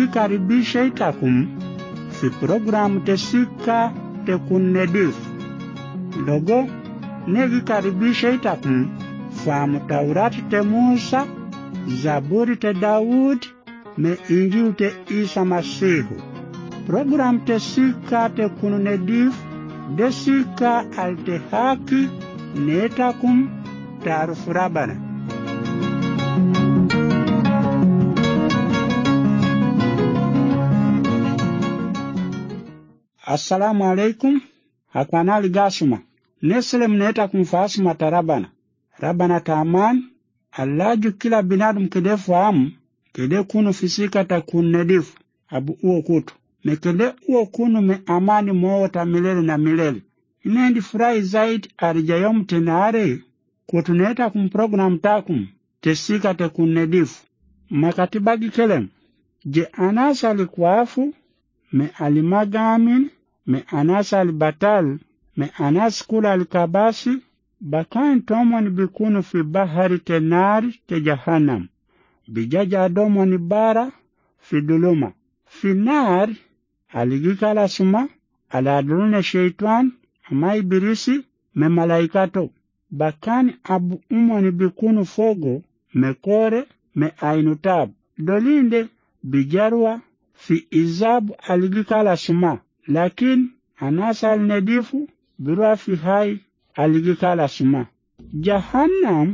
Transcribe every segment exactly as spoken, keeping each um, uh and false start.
nigikaribisha itakum fi programu tesika tekunnedifu. Logo nigikaribisha itakum famu Taurati te Musa, Zaburi te Daud, me Injili te Isa Masihu. Program tesika tekunnedifu desika alte haki netakum tarufu Rabana. Assalamu alaikum. Hakanali gasuma. Neselem netakum fasuma tarabana. Rabana taman. Allaju kila binadum kede fahamu. Kede kunu fisika takunnedifu. Abu uo kutu. Mekede uo kunu me amani moota milele na milele. Inendi furahi zaidi arijayom tenare. Kutuneta kum program takum. Tesika tekunnedifu. Makatibagi kelem. Je anasa alikuafu. Me alimagamin. Me anasa alibatal. Me anas kula alikabasi. Bakan tomon bikunu fi bahari tenari te jahannam. Bijaja adomoni bara fi duluma. Fi nar aligikala suma. Ala adulune sheitwan. Ama ibirisi me malaikato. Bakani abu umoni bikunu fogo. Me kore me ainutab. Dolinde bijarwa fi izabu aligikala suma. Lakin anasa alinedifu birwa fi hai aligikala suma. Jahannam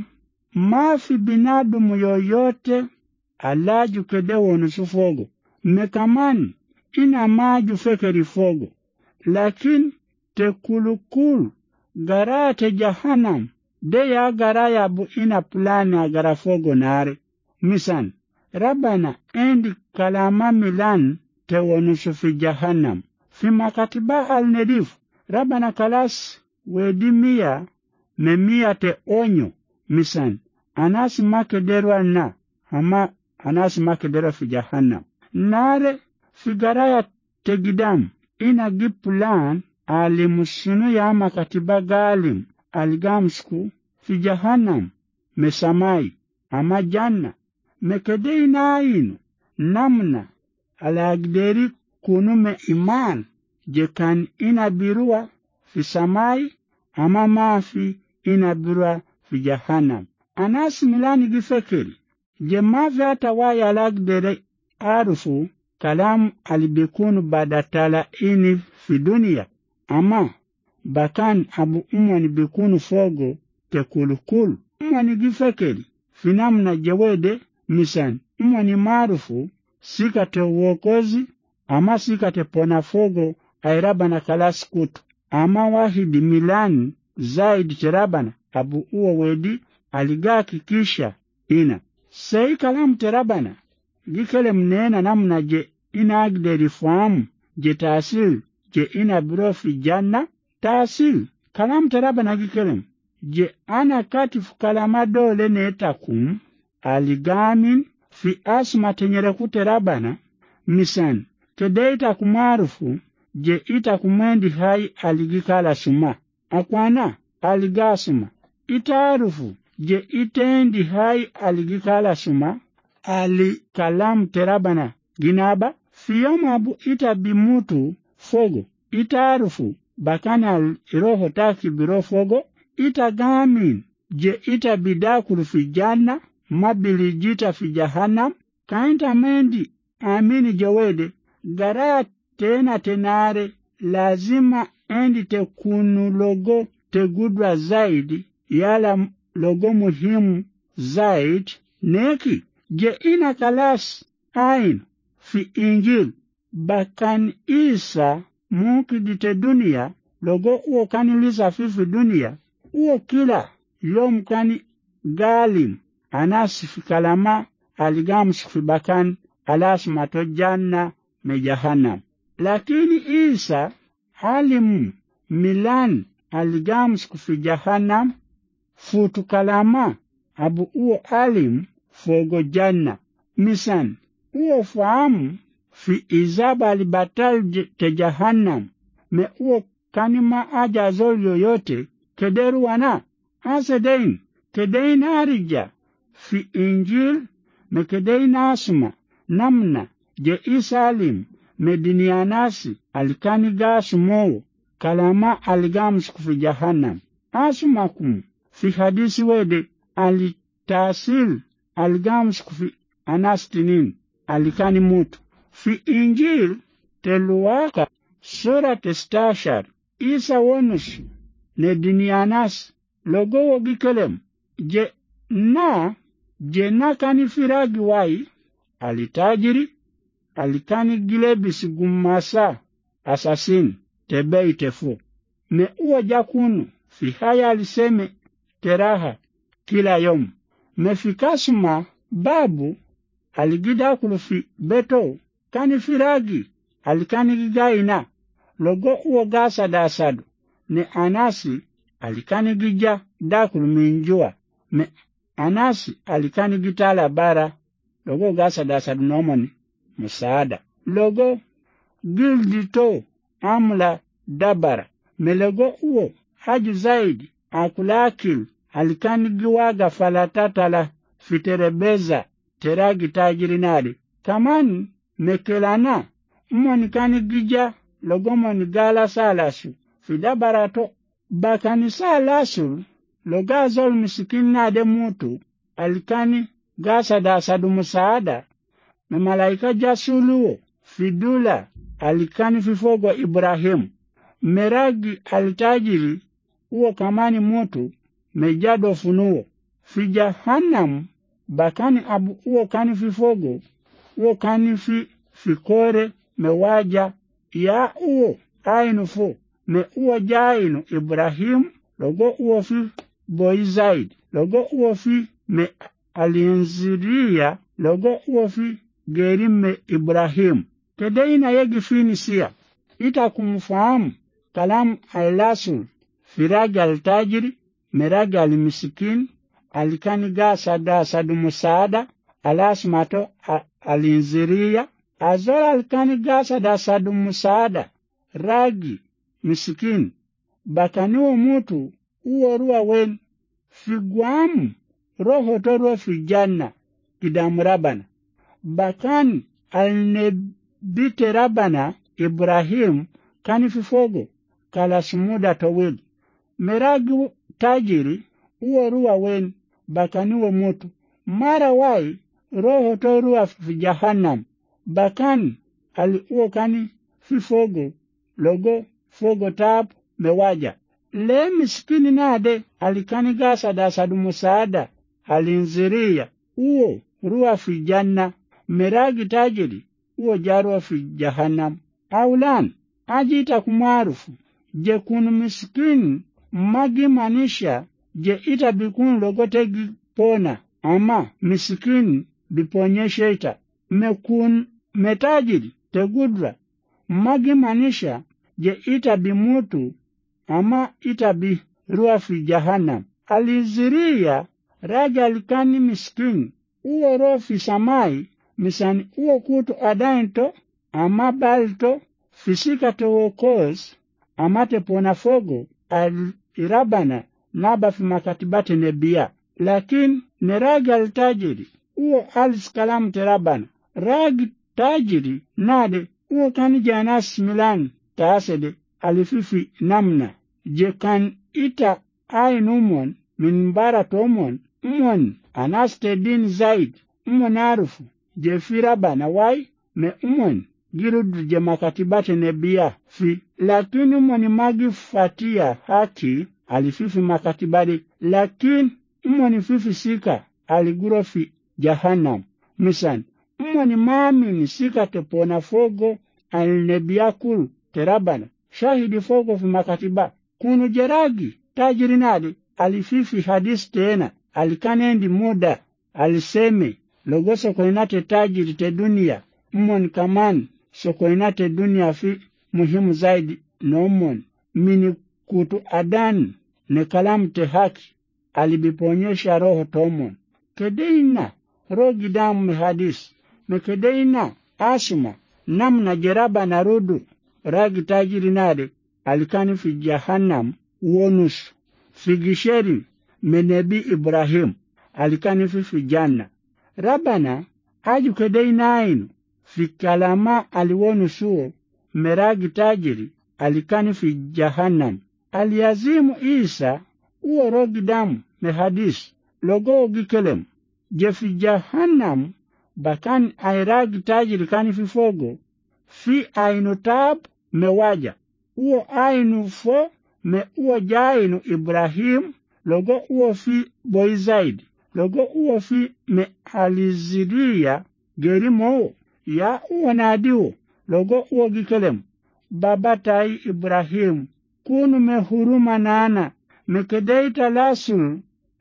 mafi binadumu yoyote alaju kede wonusu fogo. Mekamani ina maju fekeri fogo. Lakin tekulukulu garate jahannam de ya garaya bu ina plani agara fogo nare. Misan, Rabana endi kalama milan te wonusu fi jahannam. Fi makatiba al-nedifu, Rabana kalas wedi mia me mia te onyo. Misan, anasi makederwa na, ama anasi makederwa fi jahannam. Nare fi garaya te gidam, ina gipulan alimusunu ya makatiba galim, aligamsku fi jahannam, mesamai, ama janna. Mekede ina inu, namna, alagderi kunume iman, je kan inabirua fi samai, ama mafi inabirua fi jahannam. Anas milani gifekiri, je mafi hata waya alagderi arufu, kalamu alibikunu badatala ini fi dunia. Ama, bakan abu umwani bikunu fogo tekulukulu. Umwani gifekiri, finamna jewede, misan, umwani marufu, sikate uokozi, ama sikate pona fogo, airabana kalasi kutu. Ama wahidi milani, zaidi terabana, abu uo wedi, aligaki kisha, ina. Sei kalamu terabana, gikele mnena namna je ina agderi fahamu, je taasil, je ina birofi janna, taasil. Kalamu terabana gikelem, je ana katifu kalamado lene etakum, aligamin, fi asma tenyere kuterabana, misan, kede itakumarufu, je itakumendi hai aligikala suma. Akwana, aligasuma. Itarufu, je itendi hai aligikala suma. Ali kalam terabana ginaba. Fiyama abu itabimutu fogo. Itarufu, bakana roho taki biro fogo. Itagamin, je itabidakulu fi janna. Mabili jita fi jahannam. Kainta mendi amini jawede. Garaya tena tenare lazima endi te kunu logo te gudwa zaidi. Yala logo muhimu zaidi. Neki, je ina kalas ain fi Injili. Bakan Isa mukidite dunia. Logo uo kanilisa fifi dunia. Uo kila yom kani galim. Anasi fi kalama aligamsu fi bakan alas matojana me jahannam. Lakini Isa alimu milan aligamsu fi jahannam futu kalama abu uo alim fogo janna. Misan, uo fahamu fi izaba alibatal te jahannam me uo kanima aja zol yoyote kederu wana asedein kedein arija fi Injili me kedein asma namna je isalim medini anasi alikani gasu mowo kalama aligamsu fi jahannam asumakum fi hadisi wede alitasil aligamsu fi anastinin alikani mutu fi injil teluwaka sura testashar isa wonus ne dinianas logo gikelem je na je na kani firagi wai alitajiri alikani gilebisi gummasa assassin tebei tefu me uwa jakunu fi haya aliseme teraha kila yom me fikasuma babu aligida kulu fi beto kani firagi alikani gigaina logo uwa gasa dasadu ne anasi alikani gija dakulu minjua me anasi alikani gitala bara logo gasa dasadu nomani musaada logo gildito amla dabara me logo uo haju zaidi akulakil alikani giwaga falatatala fiterebeza teragi tajiri nade kamani mekelana umoni kani gija logomoni gala salasu fidabarato bakani salasu logazol misikin nade mutu alikani gasa dasadu musaada na malaika jasuluo fidula alikani fifogo Ibrahim meragi alitajiri uo kamani mutu mejado funuo fi jahannam bakani abu uo kani fifogo uo kani fi fikore mewaja ya uo ainu fu me uo jainu Ibrahim logo uo fi boizaid logo uo fi me alinziria logo uo fi gerime Ibrahim kedeina yegi fini siya ita kumfahamu kalamu alasul firagi altajiri meragi alimisikini alikani gasa dasadu musaada alasmato alinziria azola alikani gasa dasadu musaada ragi misikini bakaniwo mutu uorua wen figuamu roho torwa fijanna kidamrabana bakani alnebite rabana Ibrahim kani fifogo kala sumuda towili meragi tajiri uorua wen bakaniwo mutu mara wai roho torua fi jahannam bakani ali uo kani fifogo logo fogo tapu mewaja le miskini nade alikani gasa dasadu musaada alinziria uo rua fi janna meragi tajiri uo jarua fi jahannam aulan ajita kumarufu je kunu miskini magi manisha je ita bikunu logote gipona ama miskini biponyeshe ita mekun metajiri tegudra magi manisha je ita bimutu ama ita bi rua fi jahannam aliziria raja alikani miskini uo rofi samai misani uo kutu adainto ama balto fisika tewokos amate pona fogo al irabana naba fi makatibate nebia lakin ne ragi altajiri uo alis kalam terabana ragi tajiri nade uo kani janas milan taasede alififi namna je kan ita ain umon min mbara tomon umon anaste din zaid umon arufu je firabana wai me umon girudu je makatibate nebia fi lakini umoni magi fatia haki alififi makatibade lakini umoni fifi sika aliguro fi jahannam misan umoni maamini sika tepona fogo alnebia kulu terabana shahidi fogo fi makatiba kunu jeragi tajiri nade alififi hadis tena alikanendi muda aliseme logo sokoinate tajiri te dunia umoni kamani sokoinate dunia fi muhimu zaidi no umoni mini kutu adan ne kalamu te haki alibiponyesha roho tomon kedeina rogi damu mehadis me kedeina asuma namna jeraba na rudu ragi tajiri nade alikani fi jahannam wonus fi gisheri menebi Ibrahim alikani fi fi janna rabana aju kedeina ainu fi kalama aliwonu suo meragi tajiri alikani fi jahannam. Aliazimu Isa uo rogi damu me hadis logo gikelem. Je fi jahannam bakan ay ragi tajiri kani fi fogo fi ainu tab me waja. Uo ainu fo me uo jainu Ibrahim logo uo fi boizaid. Logo uo fi me aliziria gerimo ya uo nadiwo logo uo gikelem. Babatai Ibrahim kunu me huruma nana me kedeita lasul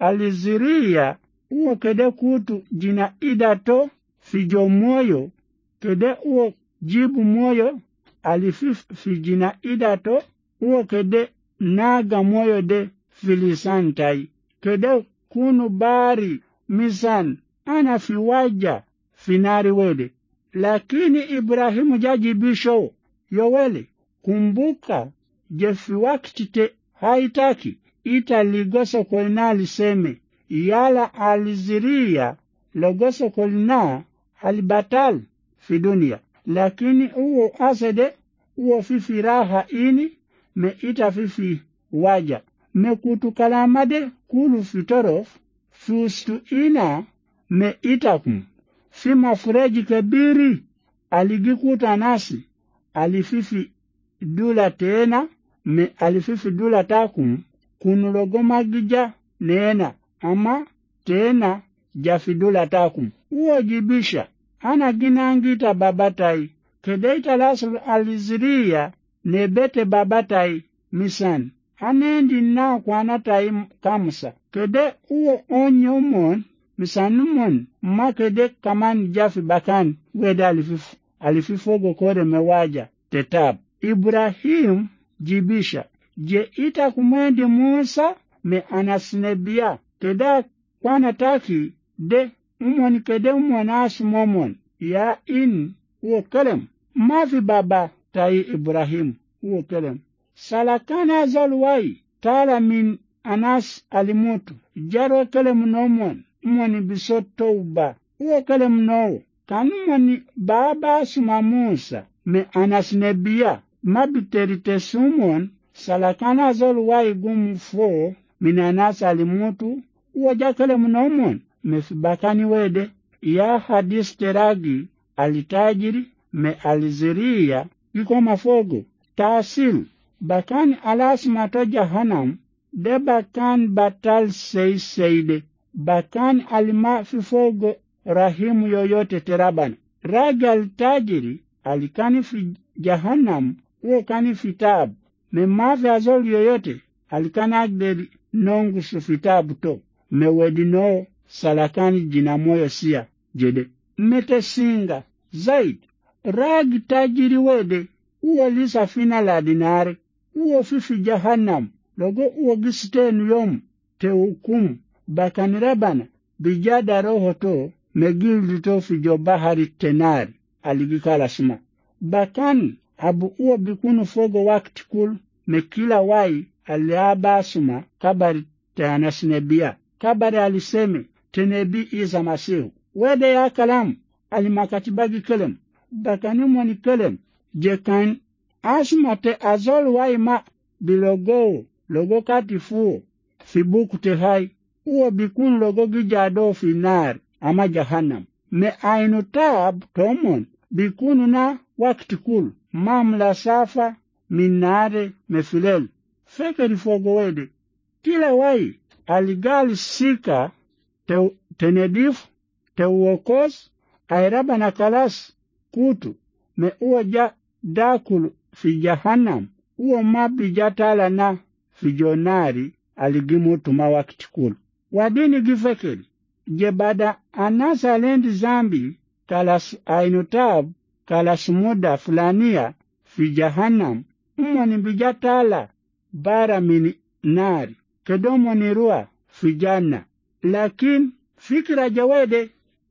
aliziria uo kede kutu jina idato fijo moyo kede uo jibu moyo alifif fijina idato uo kede naga moyo de filisantai kede kunu bari misan ana fi waja finari wede. Lakini Ibrahimu jajibisho yowele kumbuka jefi wakati te haitaki ita ligoso kolina liseme yala aliziria logoso kolina alibatal fi dunia. Lakini uo asede uo fifi raha ini me ita fifi waja me kutu kalamade kulu fitorof fustu ina me itakum fi mafreji kebiri aligikuta nasi alififi dula tena me alififi dula takum kunulogoma gija nena ama tena jafidula takum. Uo jibisha ana ginangita babatai kedeita lasul aliziria nebete babatai misan anendi na kwana tai kamsa kede uo onyomon misanumon ma kede kaman jafi bakan weda alififu alififogo kore mewaja tetab. Ibrahim jibisha je ita kumwendi Musa me anasnebia keda kwana taki de umon kede umon asumomon ya in uo kelem mafi baba tai Ibrahim uo kelem salakana zalwai tala min anas alimutu jaro kelem nomon umoni bisot touba uo kelem no kanumoni baba suma Musa me anasnebia mabiterite sumon salakana zalwai gumfo min anas alimutu uo jakele nomon me bakani wede ya hadis teragi alitajiri me aliziria iko mafogo tasil bakan alas mato jahannam de bakan batal sei seide bakan alima fifogo rahimu yoyote teraban ragi alitajiri alikani fi jahannam uo kani fitab me mafi azol yoyote alikani agderi nongu sufitabu to me wedi no salakani jina moyo siya jede mete singa zaid ragi tajiri wede uo lisa fina la dinare uo fifi jahannam logo uo gisitenu yom te hukumu bakani rabana bijada roho to megildi to fijo bahari tenari aligikala suma bakani abu uo bikunu fogo wakti kul me kila wai aliaba suma kabari te anasnebia kabari aliseme tenebi Isa Masihu wede ya kalam alimakatibagi kelem bakani mwani kelem jekan asuma te azol wai ma bilogo logo katifuo fibuku te hai uo bikun logo gijado finar ama jahannam me ainu tab tomon bikunu na wakti kul mamla safa minare mefilel fekeri fogo wede kila wai aligali sika te, tenedif te uokos airaba na kalas kutu me uo ja dakul fi jahannam uo mabi jatala na fi jonari aligimutu mawakti kulu wadini gifekeri je bada anasa lendi zambi kalas ainutab kalas muda fulania fi jahannam umoni bijatala bara mini nari kedomo ni ruwa fi janna lakin fikira jawede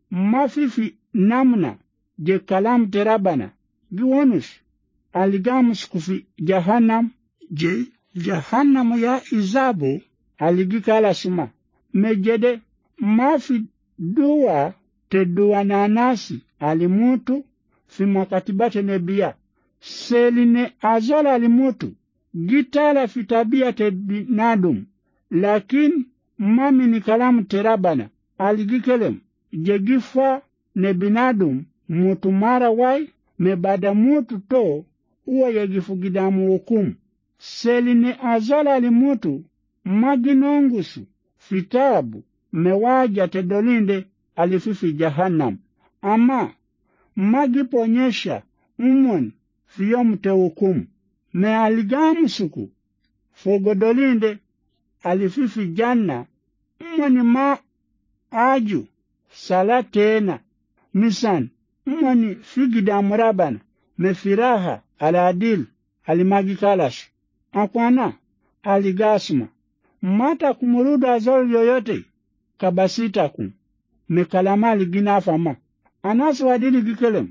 mafifi namna je kalam terabana giwonus aligamus kufi jahannam je jahannam ya izabu aligikala suma mejede mafi dua te dua nanasi alimutu fimakatibate nebia seline azola alimutu gitala fitabia te binadum lakin mami ni kalamu terabana aligikelem jegifa ne binadum mutu mara wai mebada mutu to uwa yegifugidamu hukumu seline azola alimutu maginongusu fitabu mewaja tedolinde alififi jahannam ama magiponyesha umon fiyomte hukumu me aligamusuku fogodolinde alififi janna umoni ma aju salatena misan umoni figidamu rabana mefiraha aladil alimagikalash akwana aligasma mata kumurudu azol yoyote kabasita kum mekalamali ginafama anasu wadili gikelem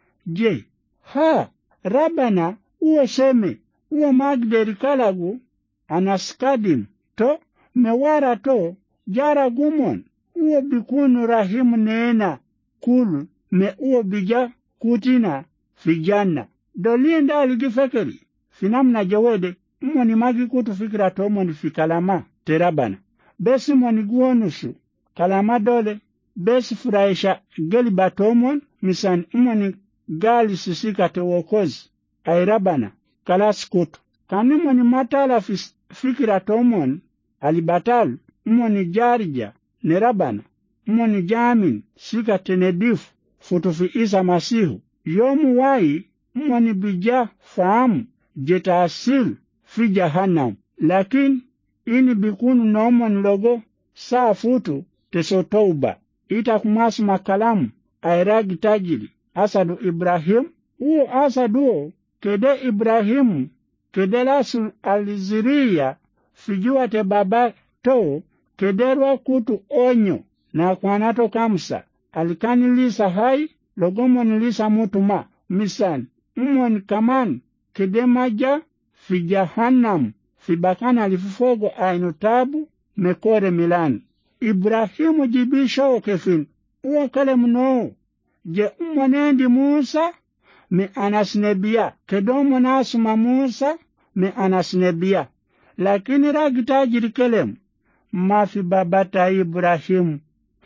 je ha rabana uwe seme uwe magderi kalagu anaskadim to mewara to jara gumon uwe bikunu rahimu neena kulu me uwe bija kutina fijana dolinda aligifekeri finamna jawede umoni magi kutu fikira tomoni fikalama terabana besi moni guonusu kalama dole besi furaisha geli batomon misan umoni gali sisika tewokozi airabana kalas kutu kani moni matala fikira tomon alibatalu umoni jarija nerabana umoni jamin sika tenedifu futufi isa masihu yomu wai umoni bija fahamu jeta asil fi jahannam lakin ini bikunu nomon logo saa futu teso tauba ita kumasu makalamu airagi tajiri asadu Ibrahim uo asadu kede Ibrahimu kede lasu aliziria fijua te baba to kederwa kutu onyo na kwanato kamsa alikani lisa hai logomoni lisa mutuma misan umoni kaman kede maja fi jahannam fi bakana alifufogo ainu tabu mekore milani Ibrahimu jibisho kefin uwa kale mno je umwanendi Musa me anasnebia kedomo nasuma Musa me anasnebia lakini ragi tajiri kelem mafi babata Ibrahimu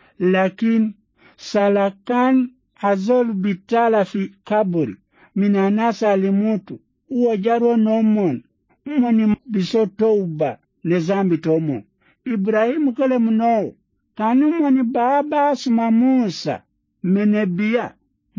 lakini salakan azol bitala fi kaburi minanasa alimutu uwa jaro nomon umoni biso touba nezambi tomon Ibrahimu kele mno kani umoni baba asuma Musa menebia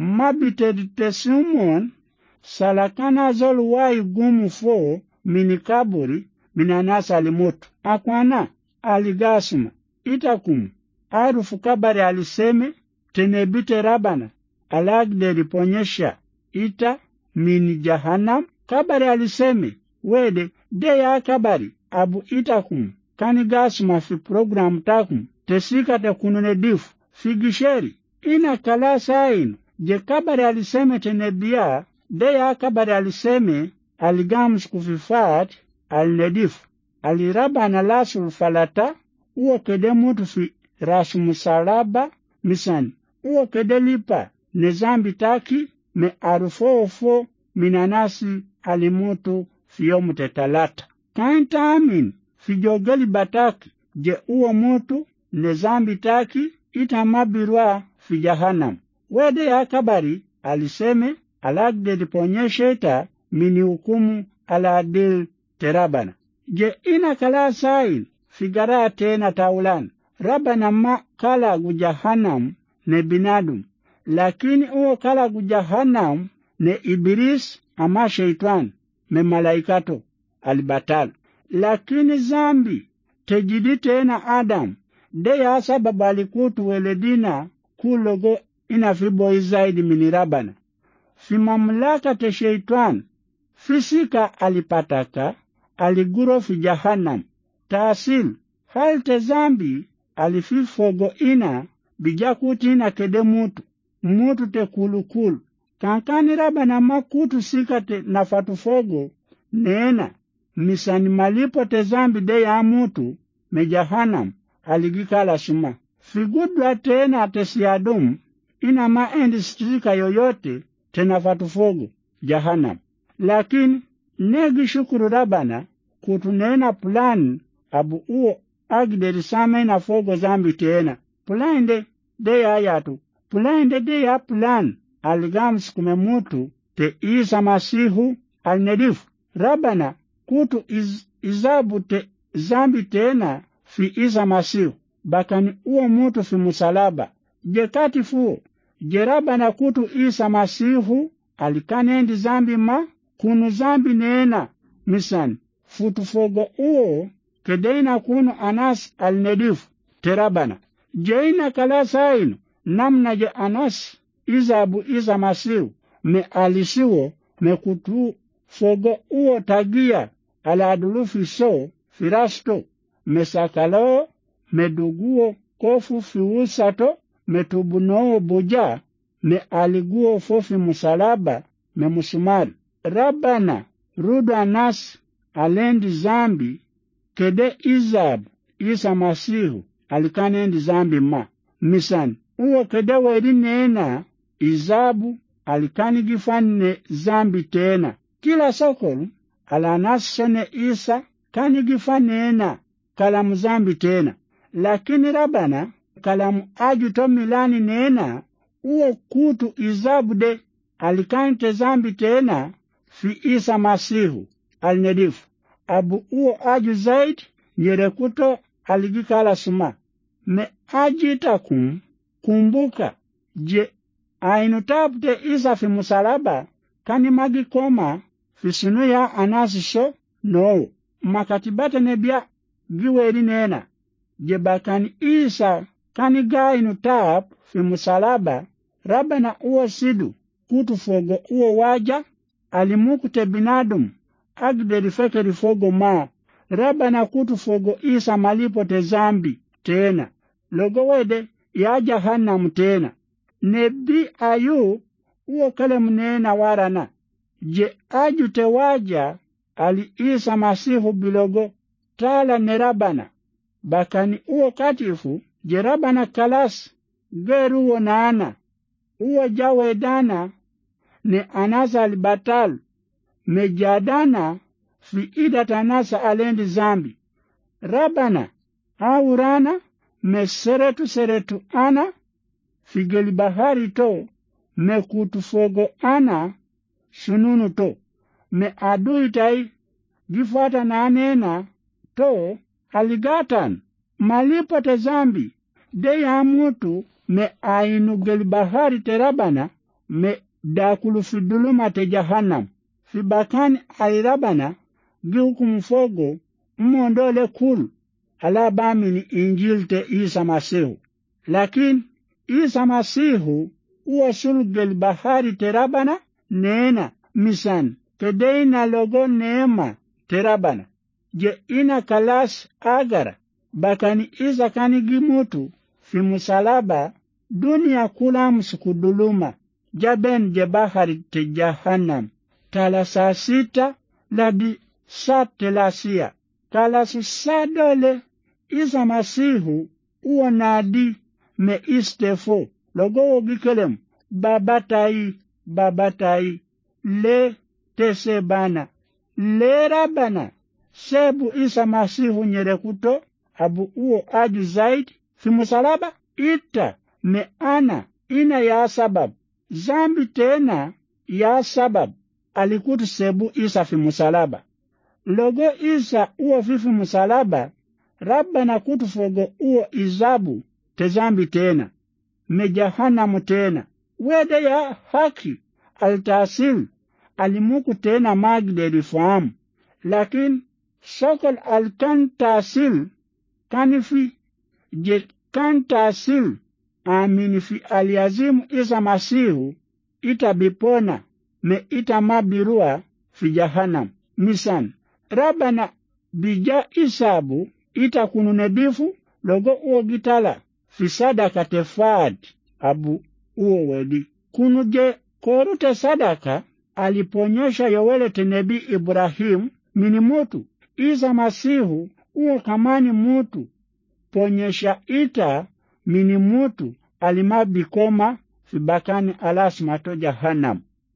mabiteditesumon salakana azol wai gumu fo minikaburi minanasa alimutu akwana aligasuma itakum arufu kabari aliseme tenebite rabana alagderi ponyesha ita mini jahannam kabari aliseme wede de ya kabari abu itakum kani gasuma fi program takum tesika te kunune difu figisheri ina kalasa inu je kabari aliseme tenebia de ya kabari aliseme aligams kufifat alinedifu alirabana lasul falata uo kede mutu fi rasu musalaba misan uo kede lipa nezambi taki me arufofo minanasi alimutu fiyomu tetalata kainta amin fijogeli bataki je uo mutu nezambi taki itamabirwa fijahanam wede ya kabari aliseme alagde diponyeshe ita mini hukumu aladil terabana je ina kala sain figara tena taulan rabana ma kala gujahanam ne binadum lakini uo kala gujahanam ne Iblis ama sheitan me malaikato alibatal lakini zambi tejidi tena Adam de ya sababu alikutu weledina kulogo ina fibo izaidi minirabana fi mamlaka te sheitan fisika alipataka aliguro fi jahannam taasil hal te zambi alififogo ina bijakuti ina kede mutu mutu te kulukulu kankani rabana makutu sika te nafatufogo nena misani malipo te zambi de ya mutu me jahannam aligikala suma figudwa tena te siadum ina maendi strika yoyote tena fatufogo jahannam. Lakini negi shukuru Rabbana kutunena plan abu uo agideri sama ina fogo zambi tena. Plan de de ya yatu. Plan de de ya plan aligams kume mutu te Isa Masihu alnedifu. Rabbana kutu iz, izabu te zambi tena fi Isa Masihu. Bakani uo mutu fi musalaba. Je kati fuo. Je Rabbana kutu Isa Masihu alikanendi zambi ma kunu zambi nena misan futu fogo uo kedeina kunu Anas alnedifu te Rabbana. Je ina kala sainu namna je Anas izabu Isa Masihu me alisiwo me kutu fogo uo tagia ala adulufi so firasto me sakalo me duguo kofu fiusato me tubunoo buja me aliguo fofi musalaba me musumari. Rabbana rudu Anas alendi zambi kede izabu Isa Masihu alikanendi zambi ma misan uo kede weri nena izabu alikani gifane zambi tena. Kila sokolu ala Anas sone Isa kani gifanena kalamu zambi tena. Lakini Rabbana kalamu ajuto milani nena uo kutu izabu de alikante zambi tena fi Isa Masihu alnedifu. Abu uo aju zaidi nyerekuto aligikala suma. Me ajita kum kumbuka je ainutapte Isa fi musalaba kani magi koma fi sunu ya Anasi sho no makatibate nebia giweri nena je bakani Isa kani gainutap fi musalaba. Rabbana uo sidu kutu fogo uo waja alimukute binadum agderi fekeri fogo ma. Rabbana kutu fogo Isa malipo te zambi tena logo wede ya jahannam tena. Nebi ayu uo kale mnena warana je aju te waja ali Isa Masihu bilogo tala ne Rabbana bakani uo katifu je Rabbana kalas geru uo naana uo jawe dana ne Anasa alibatal mejadana fi ida tanasa alendi zambi. Rabbana aurana me seretu seretu ana figeli bahari to me kutu fogo ana sununu to me adui tai gifata na anena to aligatan malipo te zambi de ya mutu me ainu geli bahari te Rabbana me dakulu fiduluma te jahannam fi bakani ali Rabbana gihukumu fogo mmondole kulu ala bamini injil te Isa Masihu. Lakini Isa Masihu uwa sulgel bahari te Rabbana nena misan kedeina logo neema te Rabbana. Je ina kalas agara bakani Isa kani gimutu fi musalaba dunia kula msukuduluma jaben je bahari te jahannam tala saa sita ladi sate lasia tala susadole Isa Masihu uwa nadi me istefo logo gikelem babatai babatai le tesebana le Rabbana sebu Isa Masihu nyerekuto abu uo aju zaidi fi musalaba ita me ana ina ya sabab zambi tena ya sabab alikutu sebu Isa fi musalaba logo Isa uo fi musalaba Rabbana kutu fogo uo izabu te zambi tena me jahanamu tena wede ya haki altasil alimuku tena magderi fahamu. Lakini sokol alkan tasil kanifi je kan tasil amini fi aliazimu Isa Masihu itabipona me itamabirua fi jahannam misan. Rabbana bija isabu itakununedifu logo uo gitala fi sadaka tefad abu uo wedi kunuje korute sadaka aliponyesha yowele tenebi Ibrahim mini mutu Isa Masihu uo kamani mutu ponyesha ita mini mutu alimabikoma fi bakani alasmato jahannam.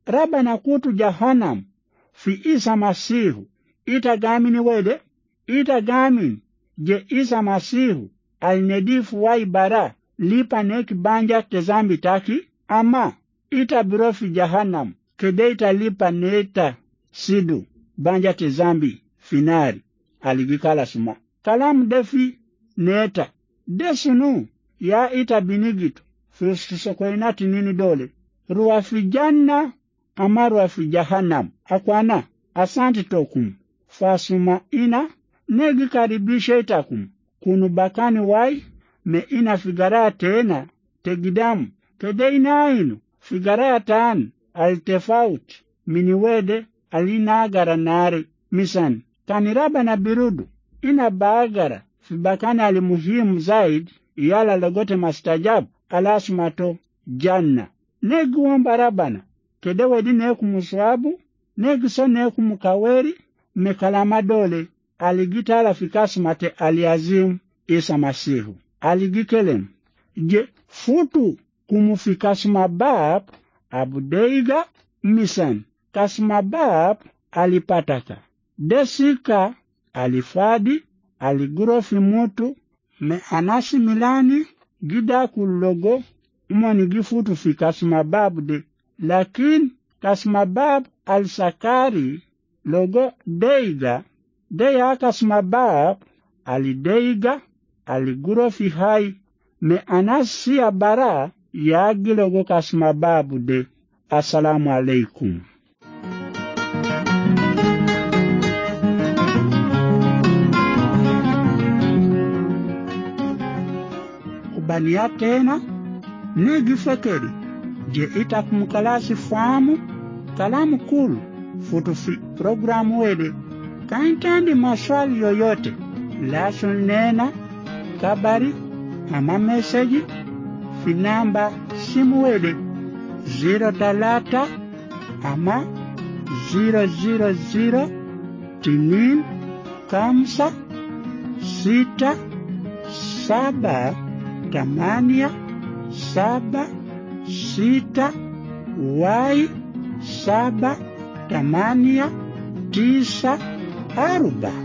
Rabbana kutu jahannam fi Isa Masihu itagamini wede itagamini je Isa Masihu alinedifu wai bara lipa neki banja tezambi taki ama itabiro fi jahannam kede italipa neta sidu banja tezambi finari aligikala suma kalamu defi neta desunu ya itabinigitu fisokwenati nini dole ruwa fi janna ama ruwa fi jahannam akwana asanti tokum fasuma ina negi karibishe itakum kunu bakani wai me ina figara tena tegidamu kede ina inu figara taan altefauti miniwede alinagara nari misan kaniraba na birudu ina baagara fibakani alimuhimu zaidi iyala logote mastajabu alasmato janna negi womba Rabbana kede wedi neku muswabu negi so neku mukaweri mekalama dole aligitala fikasmate aliazimu Isa Masihu aligikelem je futu kumufikasmabab abudeiga misan kasmabab alipataka desika alifadi aligurofi mutu me anasi milani gida kulogo umoni gifutu fi kasmabab de lakin kasmabab al-sakari logo deiga deya kasmabab alideiga aligurofi hai me anasi ya bara yagi logo kasmabab de. Assalamu alaikum. Ubania tena negi fekeri je itakumukalasi famu kalamu kulu futu fi programu wede kaintandi maswali yoyote lasho nena kabari ama meseji fi namba simu wede zero talata ama zero zero zero tinin kamsa sita saba tamania saba sita wai saba tamania tisa aruba.